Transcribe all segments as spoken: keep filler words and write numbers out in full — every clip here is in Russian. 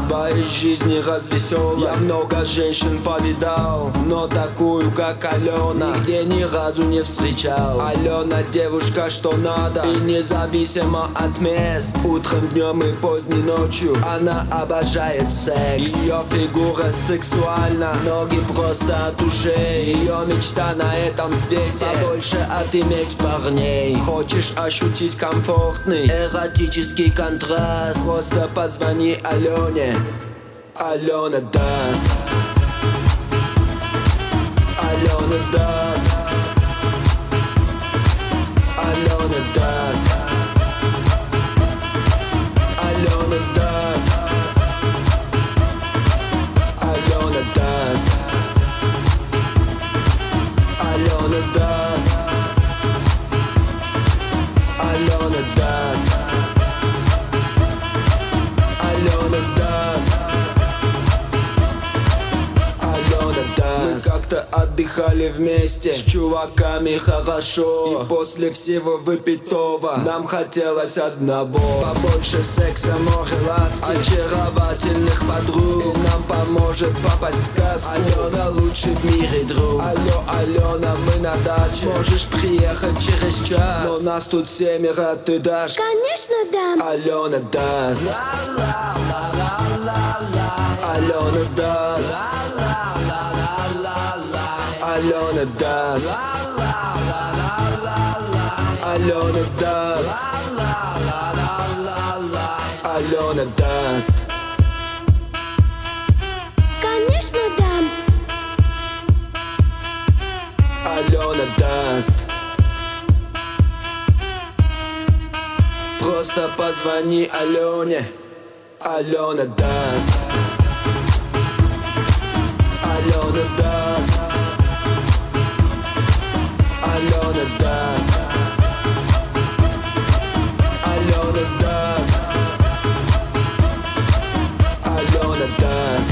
своей жизни развеселой. Я много женщин повидал, но такую, как Алена, нигде ни разу не встречал. Алена девушка, что надо, и независимо от мест. Утром, днем и поздней ночью она обожает секс. Ее фигура сексуальна, ноги просто от ушей. Ее мечта на этом свете побольше отыметь парней. Хочешь ощутить комфортный эротический контраст? Просто позвони Алене, Алена даст. Алена даст. Алена даст. Алена даст. Алена даст. Алена даст. Алена даст. Алена даст. Алена даст. Мы как-то отдыхали вместе с чуваками хорошо, и после всего выпитого нам хотелось одного: побольше секса, море ласки, очаровательных подруг. И нам поможет попасть в сказку Алена, лучший в мире друг. Алло, Алена, мы на даче, можешь приехать через час, но нас тут семеро, ты дашь? Конечно дам. Алена даст. Алена даст. Алена даст. Алена даст. Алена даст. Конечно дам. Алена даст. Просто позвони Алене, Алена даст. Алена даст. Алена даст. Алена даст. Алена даст.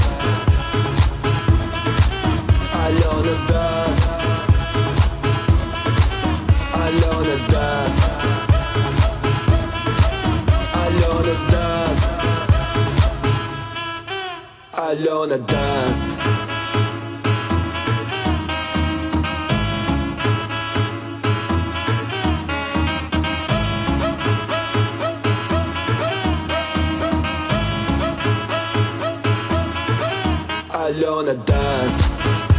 Алена даст. Алена даст. Алена даст. Алена даст. Алена даст.